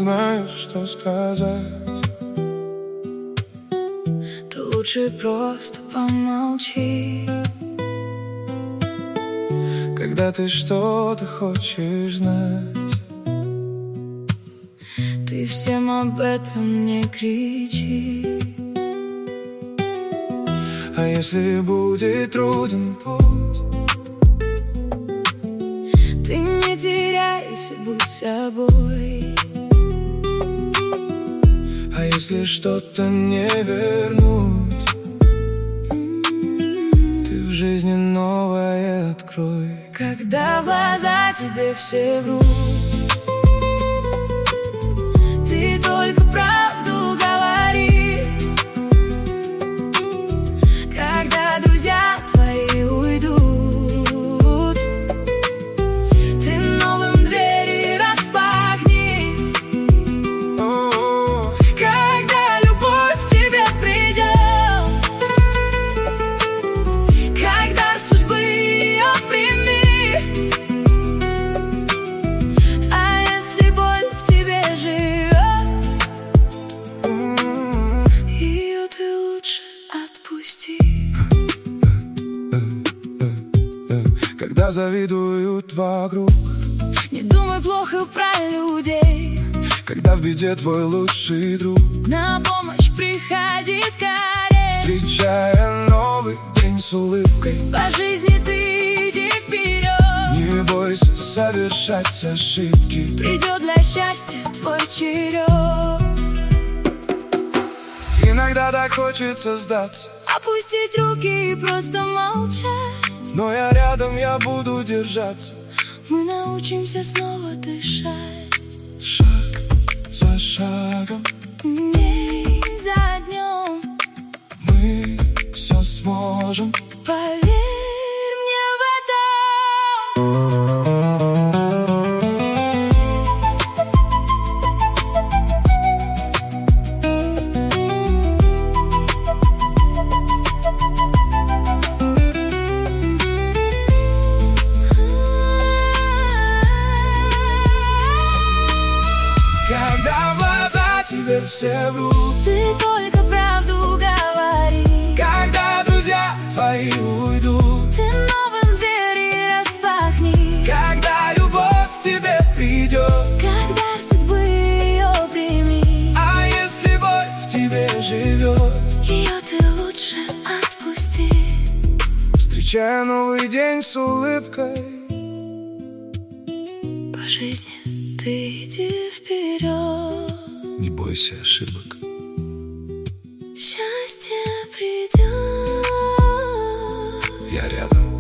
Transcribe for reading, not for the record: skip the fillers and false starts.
знаю, что сказать. То лучше просто помолчи, когда ты что-то хочешь знать. ты всем об этом не кричи. А если будет труден путь, ты не теряйся, будь собой. а если что-то не вернуть, ты в жизни новое открой. Когда в глаза тебе все врут, ты только правду говори. Когда друзья твои уйдут, ты новым двери распахни. Когда любовь к тебе придет, как дар судьбы ее прими. А если боль в тебе живет, ее ты лучше отпусти. Когда завидуют вокруг, Не думай плохо про людей, когда в беде твой лучший друг, на помощь приходи скорее. встречая новый день с улыбкой, По жизни ты иди вперед, не бойся совершать ошибки. придет для счастья твой черед. Иногда так хочется сдаться, Опустить руки и просто молчать. но я рядом, я буду держаться. Мы научимся снова дышать, Шаг за шагом день за днем. мы все сможем. Поверь мне в этом. Когда в глаза тебе все врут, Ты только правду говори. когда друзья твои уйдут, Ты новым двери распахни. когда любовь к тебе придет, Как дар судьбы ее прими. а если боль в тебе живет, Ее ты лучше отпусти. встречая новый день с улыбкой, По жизни ты иди вперед. не бойся ошибок. Счастье придет. Я рядом.